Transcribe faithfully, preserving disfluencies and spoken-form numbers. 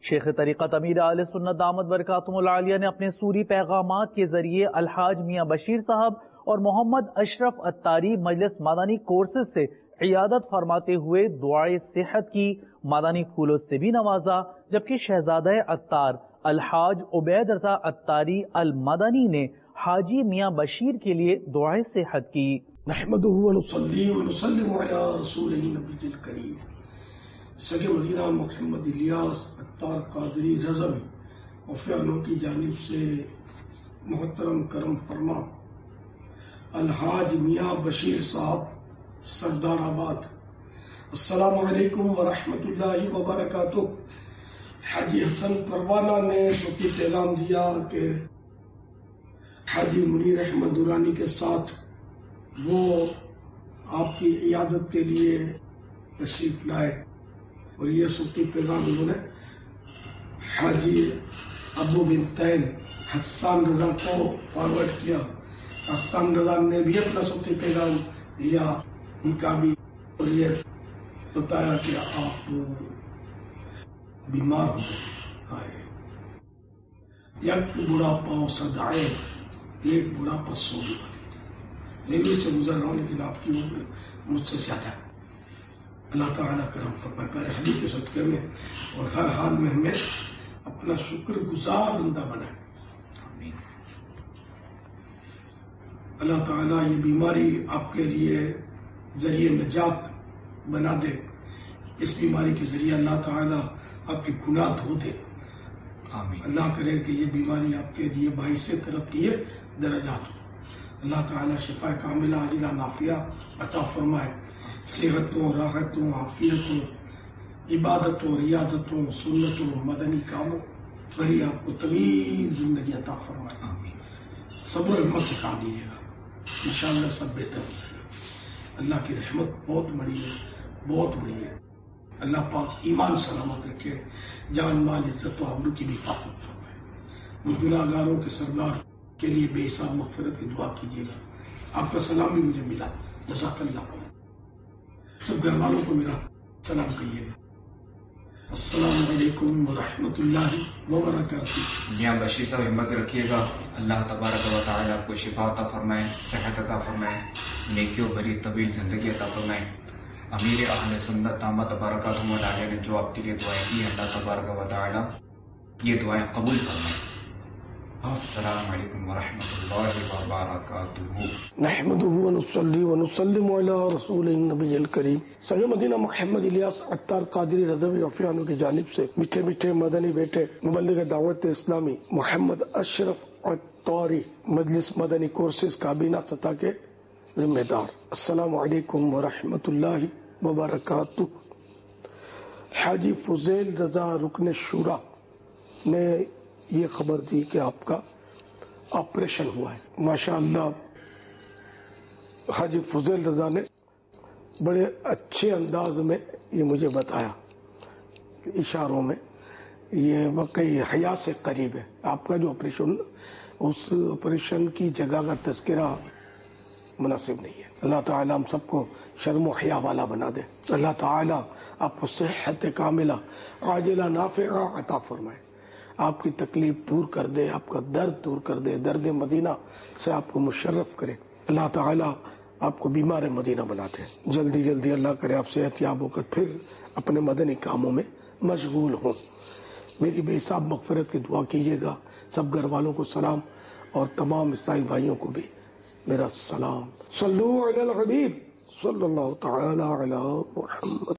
شیخ طریقت امیر اہل سنت دامت برکاتہم العالیہ نے اپنے سوری پیغامات کے ذریعے الحاج میاں بشیر صاحب اور محمد اشرف عطاری مجلس مدنی کورسز سے عیادت فرماتے ہوئے دعائے صحت کی مدنی پھولوں سے بھی نوازا، جبکہ شہزادہ عطار الحاج عبید رضا عطاری المدنی نے حاجی میاں بشیر کے لیے دعائے صحت کی۔ نحمدہ ونصلی ونسلم علی رسولہ النبی الکریم سگے مدینہ محمد الیاس عطار قادری رضوی وفیانوں کی جانب سے محترم کرم فرما الحاج میاں بشیر صاحب سردار آباد، السلام علیکم ورحمۃ اللہ وبرکاتہ۔ حاجی حسن پروانہ نے صوتی پیغام دیا کہ حاجی منیر احمد درانی کے ساتھ وہ آپ کی عیادت کے لیے تشریف لائے، اور یہ صوتی پیغام انہوں نے حاجی ابو بنتین حسان رضا کو فارورڈ کیا۔ حسان رضا نے بھی اپنا صوتی پیغام دیا ان کا بھی، اور یہ بتایا کہ آپ بیمار ہو گئے، یک بڑھاپا سدائے ایک بڑھاپا سو گیا، ریلوے سے گزر رہا ہوں لیکن آپ کی عمر مجھ سے زیادہ ہے۔ اللہ تعالیٰ کرم فرمائے پیارے حبیب کے صدقے میں، اور ہر حال میں ہمیں اپنا شکر گزار بندہ بنائے۔ اللہ تعالیٰ یہ بیماری آپ کے لیے ذریعے نجات بنا دے، اس بیماری کے ذریعے اللہ تعالیٰ آپ کے گناہ دھو دے۔ آمین۔ اللہ کرے کہ یہ بیماری آپ کے لیے باعث ترقی درجات ہو۔ اللہ تعالیٰ شفا کاملہ عاجلہ نافیہ عطا فرمائے، صحتوں راحتوں عافیتوں عبادتوں ریاضتوں سنتوں مدنی کاموں بھری آپ کو طویل زندگی عطا فرمائے۔ آمین۔ صبر و ہمت سے کام لیجیے گا، انشاءاللہ سب بہتر ہو جائے گا۔ اللہ کی رحمت بہت بڑی ہے، بہت بڑی ہے۔ اللہ پاک ایمان سلامت رکھے، جان مال عزت و آبرو کی بھی حفاظت فرمائے۔ وہ گناہ گاروں کے سردار کے لیے بے حساب مغفرت کی دعا کیجیے گا۔ آپ کا سلام بھی مجھے ملا، جزاک اللہ خیر۔ سب گھر والوں کو میرا سلام کہیے گا۔ السلام علیکم ورحمۃ اللہ وبرکاتہ۔ میاں بشیر صاحب ہمت رکھیے گا، اللہ تبارک و تعالی آپ کو شفا عطا فرمائے، صحت عطا فرمائے، نیکیوں بھری طویل زندگی عطا فرمائے۔ امیر اہل سنت دامت برکاتہم العالیہ نے جو آپ کے لیے دعائیں کی، اللہ تبارک و تعالی یہ دعائیں قبول فرمائے۔ السلام علیکم ورحمۃ اللہ وبرکاتہ۔ نحمدہ ونصلی ونسلم علی رسول النبی الکریم سید مدینہ محمد الیاس عطار قادری رضوی عفیانوں کی جانب سے میٹھے میٹھے مدنی بیٹے مبلغ دعوت اسلامی محمد اشرف عطاری مجلس مدنی کورسز کابینہ سطح کے ذمہ دار، السلام علیکم ورحمۃ اللہ وبرکاتہ۔ حاجی فضیل رضا رکن شورا نے یہ خبر دی کہ آپ کا آپریشن ہوا ہے۔ ماشاءاللہ حاجی فضیل رضا نے بڑے اچھے انداز میں یہ مجھے بتایا، اشاروں میں، یہ واقعی حیا سے قریب ہے۔ آپ کا جو آپریشن، اس آپریشن کی جگہ کا تذکرہ مناسب نہیں ہے۔ اللہ تعالیٰ ہم سب کو شرم و حیا والا بنا دے۔ اللہ تعالیٰ آپ کو صحت کاملہ عاجلہ نافعہ عطا فرمائے، آپ کی تکلیف دور کر دے، آپ کا درد دور کر دے، درد مدینہ سے آپ کو مشرف کرے۔ اللہ تعالیٰ آپ کو بیمار مدینہ بناتے ہیں۔ جلدی جلدی اللہ کرے آپ صحت یاب ہو کر پھر اپنے مدنی کاموں میں مشغول ہوں۔ میری بے حساب مغفرت کی دعا کیجیے گا۔ سب گھر والوں کو سلام، اور تمام عیسائی بھائیوں کو بھی میرا سلام۔ صلو علی الحبیب صلی اللہ تعالی علی محمد۔